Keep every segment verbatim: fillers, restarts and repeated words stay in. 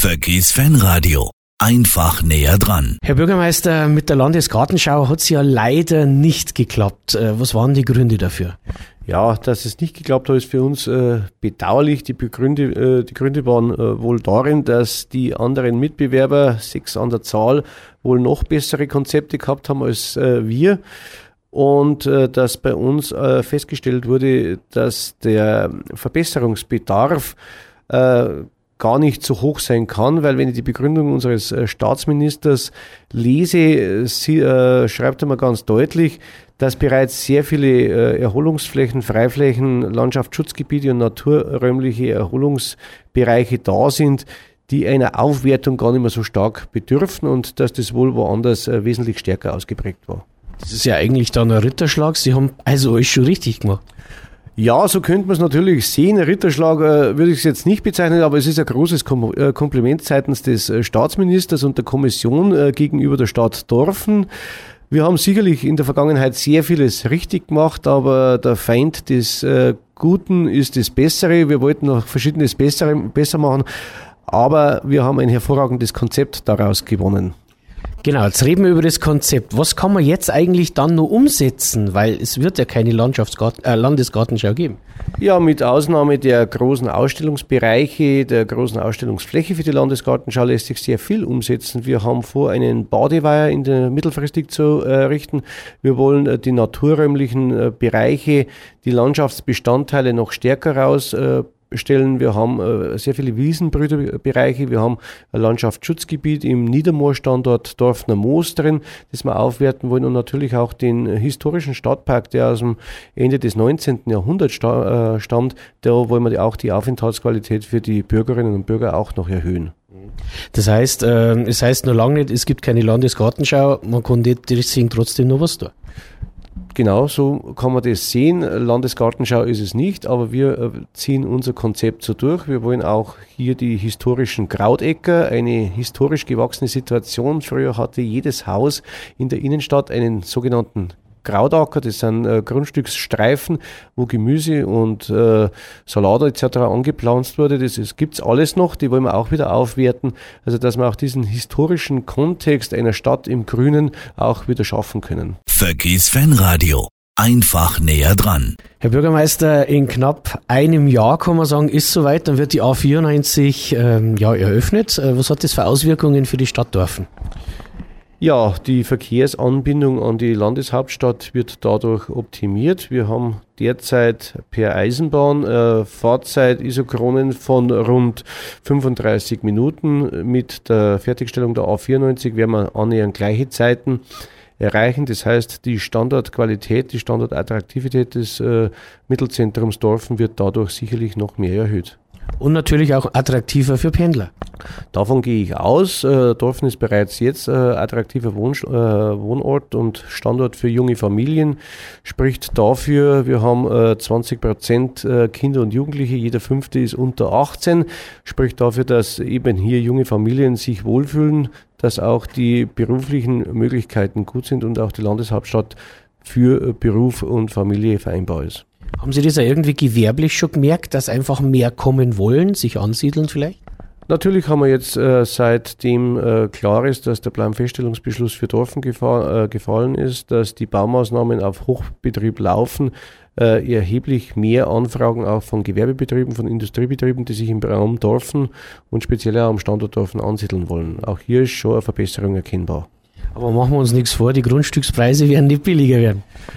Vöckis Fanradio. Einfach näher dran. Herr Bürgermeister, mit der Landesgartenschau hat es ja leider nicht geklappt. Was waren die Gründe dafür? Ja, dass es nicht geklappt hat, ist für uns äh, bedauerlich. Die, Begründe, äh, die Gründe waren äh, wohl darin, dass die anderen Mitbewerber, sechs an der Zahl, wohl noch bessere Konzepte gehabt haben als äh, wir. Und äh, dass bei uns äh, festgestellt wurde, dass der Verbesserungsbedarf äh, gar nicht so hoch sein kann, weil wenn ich die Begründung unseres äh, Staatsministers lese, sie äh, schreibt er mal ganz deutlich, dass bereits sehr viele äh, Erholungsflächen, Freiflächen, Landschaftsschutzgebiete und naturräumliche Erholungsbereiche da sind, die einer Aufwertung gar nicht mehr so stark bedürfen und dass das wohl woanders äh, wesentlich stärker ausgeprägt war. Das ist ja eigentlich dann ein Ritterschlag. Sie haben also alles schon richtig gemacht. Ja, so könnte man es natürlich sehen. Ritterschlag äh, würde ich es jetzt nicht bezeichnen, aber es ist ein großes Kom- äh, Kompliment seitens des äh, Staatsministers und der Kommission äh, gegenüber der Stadt Dorfen. Wir haben sicherlich in der Vergangenheit sehr vieles richtig gemacht, aber der Feind des äh, Guten ist das Bessere. Wir wollten noch Verschiedenes Bessere, besser machen, aber wir haben ein hervorragendes Konzept daraus gewonnen. Genau, jetzt reden wir über das Konzept. Was kann man jetzt eigentlich dann noch umsetzen? Weil es wird ja keine Landschaftsgarten, äh, Landesgartenschau geben. Ja, mit Ausnahme der großen Ausstellungsbereiche, der großen Ausstellungsfläche für die Landesgartenschau lässt sich sehr viel umsetzen. Wir haben vor, einen Badeweiher in der mittelfristig zu errichten. Wir wollen äh, die naturräumlichen äh, Bereiche, die Landschaftsbestandteile noch stärker raus äh, stellen. Wir haben äh, sehr viele Wiesenbrüderbereiche, wir haben ein Landschaftsschutzgebiet im Niedermoor-Standort Dorfner Moos drin, das wir aufwerten wollen und natürlich auch den historischen Stadtpark, der aus dem Ende des neunzehnten Jahrhunderts sta- äh, stammt, da wollen wir auch die Aufenthaltsqualität für die Bürgerinnen und Bürger auch noch erhöhen. Das heißt, äh, es heißt noch lange nicht, es gibt keine Landesgartenschau, man kann deswegen trotzdem noch was tun. Genau, so kann man das sehen. Landesgartenschau ist es nicht, aber wir ziehen unser Konzept so durch. Wir wollen auch hier die historischen Krautäcker, eine historisch gewachsene Situation. Früher hatte jedes Haus in der Innenstadt einen sogenannten Krautacker, das sind äh, Grundstücksstreifen, wo Gemüse und äh, Salat et cetera angepflanzt wurde. Das gibt es alles noch, die wollen wir auch wieder aufwerten. Also dass wir auch diesen historischen Kontext einer Stadt im Grünen auch wieder schaffen können. Vöckis Fanradio. Einfach näher dran. Herr Bürgermeister, in knapp einem Jahr kann man sagen, ist soweit, dann wird die A vierundneunzig ähm, ja, eröffnet. Äh, was hat das für Auswirkungen für die Stadt Dorfen? Ja, die Verkehrsanbindung an die Landeshauptstadt wird dadurch optimiert. Wir haben derzeit per Eisenbahn äh, Fahrzeit isochronen von rund fünfunddreißig Minuten. Mit der Fertigstellung der A vierundneunzig werden wir annähernd gleiche Zeiten erreichen. Das heißt, die Standortqualität, die Standortattraktivität des äh, Mittelzentrums Dorfen wird dadurch sicherlich noch mehr erhöht. Und natürlich auch attraktiver für Pendler. Davon gehe ich aus. Äh, Dorfen ist bereits jetzt äh, attraktiver Wohn- äh, Wohnort und Standort für junge Familien. Spricht dafür, wir haben äh, zwanzig Prozent äh, Kinder und Jugendliche, jeder fünfte ist unter achtzehn. Spricht dafür, dass eben hier junge Familien sich wohlfühlen, dass auch die beruflichen Möglichkeiten gut sind und auch die Landeshauptstadt für äh, Beruf und Familie vereinbar ist. Haben Sie das ja irgendwie gewerblich schon gemerkt, dass einfach mehr kommen wollen, sich ansiedeln vielleicht? Natürlich haben wir jetzt, äh, seitdem äh, klar ist, dass der Planfeststellungsbeschluss für Dorfen gefa- äh, gefallen ist, dass die Baumaßnahmen auf Hochbetrieb laufen, äh, erheblich mehr Anfragen auch von Gewerbebetrieben, von Industriebetrieben, die sich im Raum Dorfen und speziell auch am Standort Dorfen ansiedeln wollen. Auch hier ist schon eine Verbesserung erkennbar. Aber machen wir uns nichts vor, die Grundstückspreise werden nicht billiger werden.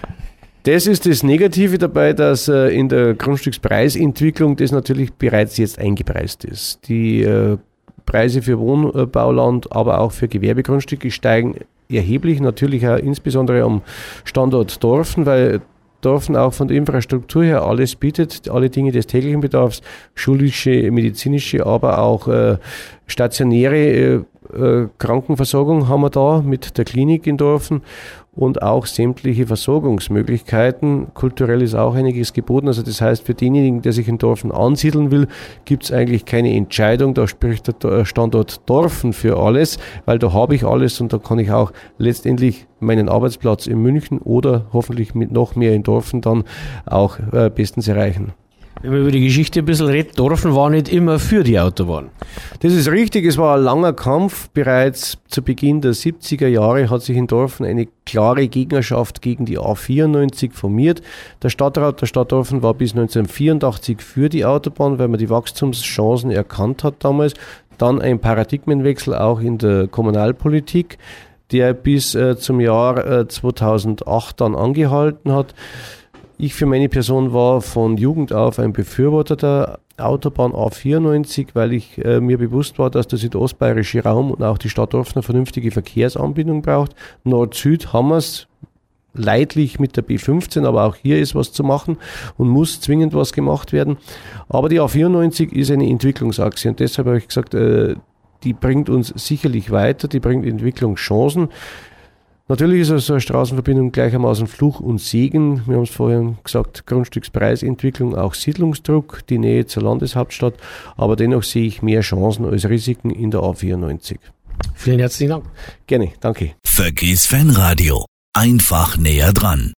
Das ist das Negative dabei, dass äh, in der Grundstückspreisentwicklung das natürlich bereits jetzt eingepreist ist. Die äh, Preise für Wohnbauland, aber auch für Gewerbegrundstücke steigen erheblich, natürlich auch insbesondere am Standort Dorfen, weil Dorfen auch von der Infrastruktur her alles bietet, alle Dinge des täglichen Bedarfs, schulische, medizinische, aber auch äh, stationäre äh, äh, Krankenversorgung haben wir da mit der Klinik in Dorfen und auch sämtliche Versorgungsmöglichkeiten. Kulturell ist auch einiges geboten. Also das heißt, für denjenigen, der sich in Dorfen ansiedeln will, gibt es eigentlich keine Entscheidung. Da spricht der Standort Dorfen für alles, weil da habe ich alles und da kann ich auch letztendlich meinen Arbeitsplatz in München oder hoffentlich mit noch mehr in Dorfen dann auch äh, bestens erreichen. Wenn man über die Geschichte ein bisschen redet, Dorfen war nicht immer für die Autobahn. Das ist richtig, es war ein langer Kampf. Bereits zu Beginn der siebziger Jahre hat sich in Dorfen eine klare Gegnerschaft gegen die A vierundneunzig formiert. Der Stadtrat der Stadt Dorfen war bis neunzehnhundertvierundachtzig für die Autobahn, weil man die Wachstumschancen erkannt hat damals. Dann ein Paradigmenwechsel auch in der Kommunalpolitik, der bis äh, zum Jahr äh, zweitausendacht dann angehalten hat. Ich für meine Person war von Jugend auf ein Befürworter der Autobahn A vierundneunzig, weil ich äh, mir bewusst war, dass der südostbayerische Raum und auch die Stadt Dorfen eine vernünftige Verkehrsanbindung braucht. Nord-Süd haben wir es leidlich mit der B fünfzehn, aber auch hier ist was zu machen und muss zwingend was gemacht werden. Aber die A vierundneunzig ist eine Entwicklungsachse und deshalb habe ich gesagt, äh, die bringt uns sicherlich weiter, die bringt Entwicklungschancen. Natürlich ist also eine Straßenverbindung gleichermaßen Fluch und Segen. Wir haben es vorhin gesagt, Grundstückspreisentwicklung, auch Siedlungsdruck, die Nähe zur Landeshauptstadt. Aber dennoch sehe ich mehr Chancen als Risiken in der A vierundneunzig. Vielen herzlichen Dank. Gerne, danke. Verkehrsfanradio. Einfach näher dran.